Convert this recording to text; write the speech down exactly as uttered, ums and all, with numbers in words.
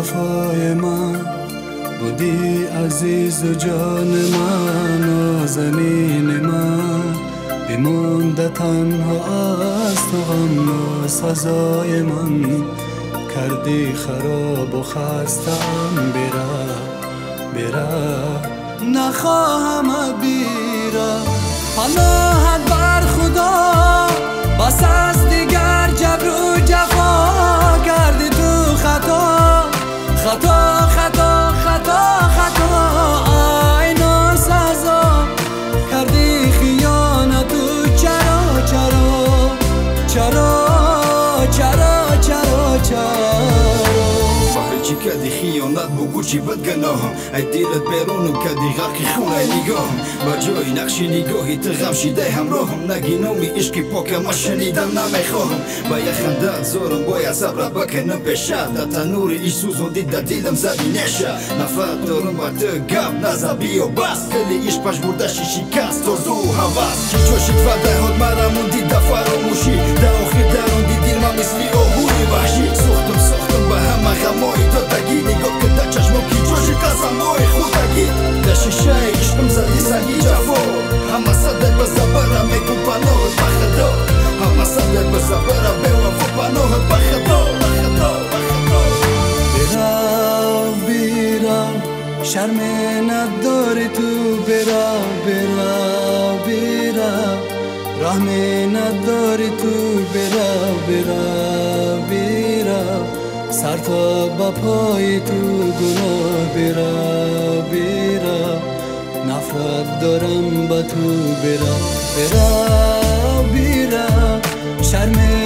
وفای من، بودی عزیز و جان من، نازنین من. بمونده تنها از تو غم و سزای من، کردی خراب و خستم. بیره بیره نخواهم بیره، پناهت بر خدا، بس از دیگر جبر و جفا کردی تو. خطا خطا خطا خطا خطا ای ناسزا، کردی خیانت و چرا چرا چرا چرا چرا چرا چی کردی خیانت بگو چی بد گناهم، ای دیلت بیرونم کردی غرقی خونه نگاهم. با جای نقشی نگاهی تو غم شیده همراهم، نگی نامی عشقی پاکم ما شنیدم نمیخواهم. با یه خندت زورم باید صبرت بکنم پیشت، در تنور ایش سوزوندی در دیلم زدی نشه. نفرت دارم با تو گپ نزد بیا بس، دلی ایش پش برده شی شکست تو زو حوض. چی جوشید وده هاد مرا موندی در فراموشی، در آخر دروندی دیل من مثلی آهوی وحشی. سختم سختم به همه غمایی تو تگی، نگاه که در چشمم کی جوشی قسم های خودگی. در شیشه عشقم زدی سنگی جفا، همه صده به زبرم میگو پناهت بخدا، همه صده به زبرم به وفا پناهت بخدا بخدا بخدا. بیرا بیرا شرم نداری تو، بیرا بیرا بیرا رحم نداری تو. بیرا بیرا بیرا سر تا با پای تو گناه. بیرا بیرا نفرت دارم با تو. بیرا بیرا بیرا شرم